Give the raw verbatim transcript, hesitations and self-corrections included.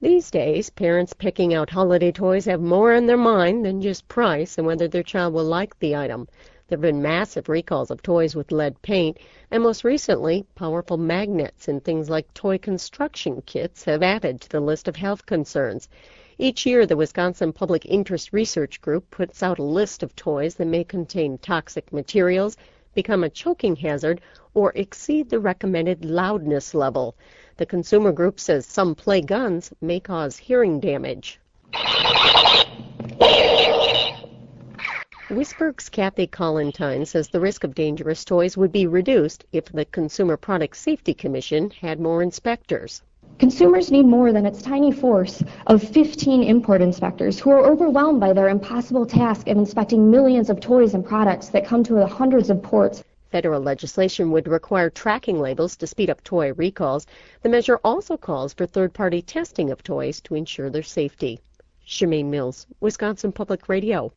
These days, parents picking out holiday toys have more on their mind than just price and whether their child will like the item. There have been massive recalls of toys with lead paint, and most recently, powerful magnets and things like toy construction kits have added to the list of health concerns. Each year, the Wisconsin Public Interest Research Group puts out a list of toys that may contain toxic materials, become a choking hazard, or exceed the recommended loudness level. The consumer group says some play guns may cause hearing damage. Wisburg's Kathy Collentine says the risk of dangerous toys would be reduced if the Consumer Product Safety Commission had more inspectors. Consumers need more than its tiny force of fifteen import inspectors who are overwhelmed by their impossible task of inspecting millions of toys and products that come to the hundreds of ports. Federal legislation would require tracking labels to speed up toy recalls. The measure also calls for third-party testing of toys to ensure their safety. Shemaine Mills, Wisconsin Public Radio.